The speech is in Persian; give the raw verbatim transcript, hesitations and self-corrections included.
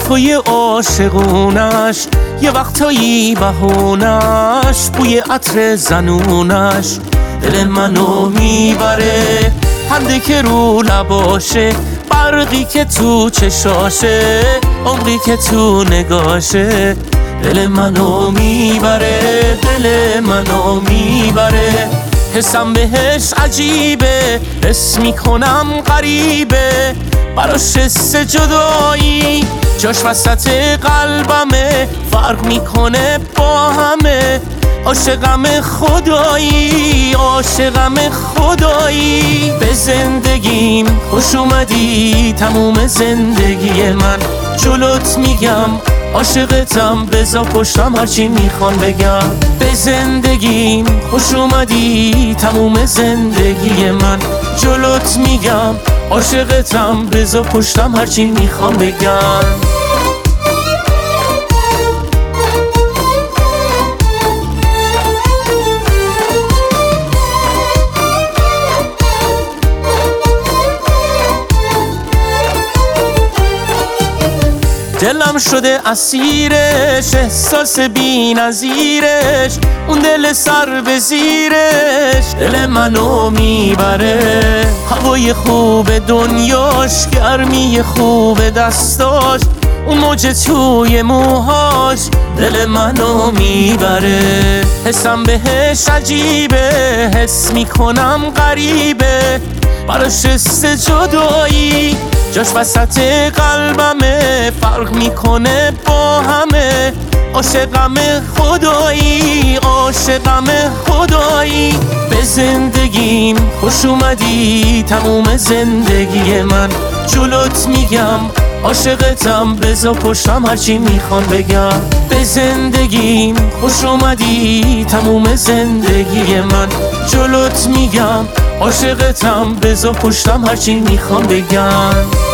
حرفای عاشقونش، یه وقتایی بهونش، بوی عطر زنونش دل منو میبره. خنده که رو لباشه، برقی که تو چشاشه، عمری که تو نگاشه دل منو میبره، دل منو میبره. حسم بهش عجیبه، حس میکنم غریبه، براش حس جدایی جاش وسط قلبمه، فرق میکنه با همه. عاشقم خدایی، عاشقم خدایی. به زندگیم خوش اومدی تموم زندگی من، جلوت میگم عاشقتم، بزا پشتم هرچی میخوان بگم. به زندگیم خوش اومدی تموم زندگی من، جلوت میگم عاشقتم، بزا پشتم هرچی میخوان بگم. دلم شده اسیرش، احساس بی نظیرش، اون دل سر به زیرش دل منو میبره. هوای خوب دنیاش، گرمی خوب دستاش، اون موج توی موهاش دل منو میبره. حسم بهش عجیبه، حس میکنم غریبه، براش حس جدایی جاش وسط قلبمه، فرق میکنه با همه. عاشقم خدایی، عاشقم خدایی. به زندگیم خوش اومدی تموم زندگی من، جلوت میگم عاشقتم، بزا پشتم هرچی میخوان بگم. به زندگیم خوش اومدی تموم زندگی من، جلوت میگم عاشقتم، بزا پشتم هرچی میخوان بگم.